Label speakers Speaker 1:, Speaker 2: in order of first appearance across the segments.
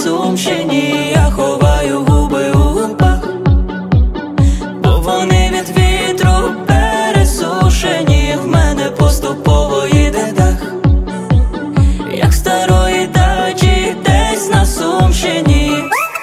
Speaker 1: Сумщині. Я ховаю губи у губах, бо вони від вітру пересушені. В мене поступово їде дах, як старої дачі десь на Сумщині.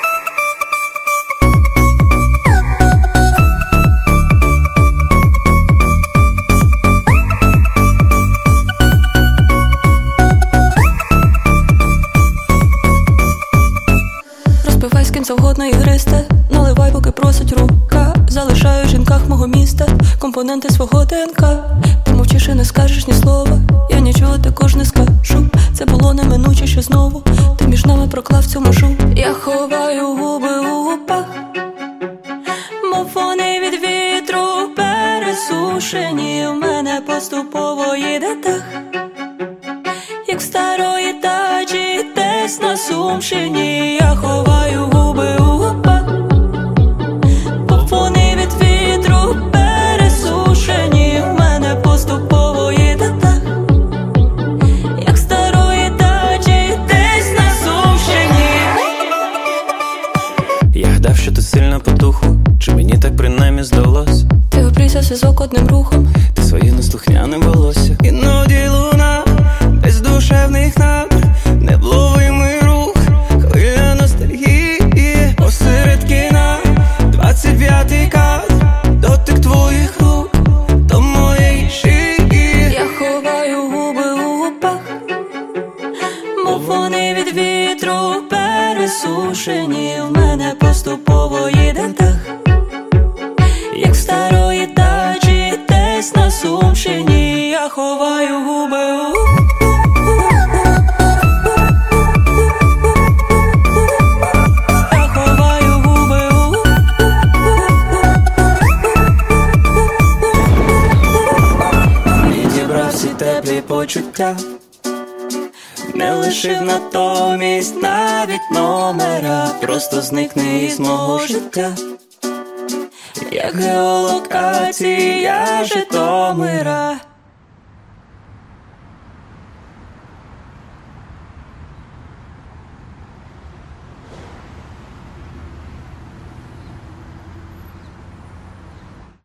Speaker 1: Розпивай з ким завгодно ігристе, наливай, поки просить рука. Залишаю в жінках мого міста компоненти свого ДНК. Ти мовчиш і не скажеш ні слова, я нічого також не скажу. Це було неминуче, що знову ти між нами проклав цю межу. Я ховаю губи у губах, мов вони від вітру пересушені. В мене поступово їде дах, як в старої дачі десь на Сумщині. Я ховаю губи у губах, бо вони від вітру пересушені. В мене поступово їде дах, як в старої дачі десь на Сумщині.
Speaker 2: Я гадав, що ти сильна по духу, чи мені так принаймні здалось?
Speaker 1: Ти обрізав зв'язок одним рухом,
Speaker 2: ти своє неслухняне волосся. Іноді луна без душевних намір, невловимий рух, хвиля ностальгії. Посеред кіна 29-й кадр, дотик твоїх рук до моєї шиї.
Speaker 1: Я ховаю губи у губах, мов вони від вітру пересушені. В мене поступово їде дах, як в старої дачі десь на Сумщині. Я ховаю губи у
Speaker 2: теплі почуття, не лишив натомість навіть номера. Просто зникни із мого життя, як геолокація Житомира.